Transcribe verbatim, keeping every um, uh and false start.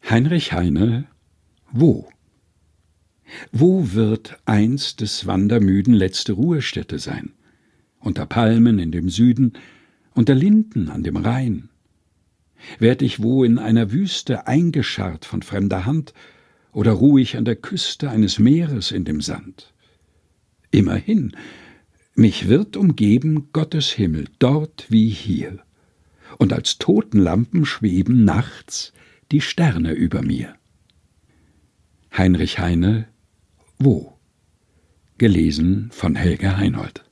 Heinrich Heine: Wo? Wo wird einst des Wandermüden letzte Ruhestätte sein? Unter Palmen in dem Süden, unter Linden an dem Rhein? Werd ich wo in einer Wüste eingescharrt von fremder Hand, oder ruh ich an der Küste eines Meeres in dem Sand? Immerhin, mich wird umgeben Gottes Himmel, dort wie hier, und als Totenlampen schweben nachts die Sterne über mir. Heinrich Heine: Wo? Gelesen von Helga Heinold.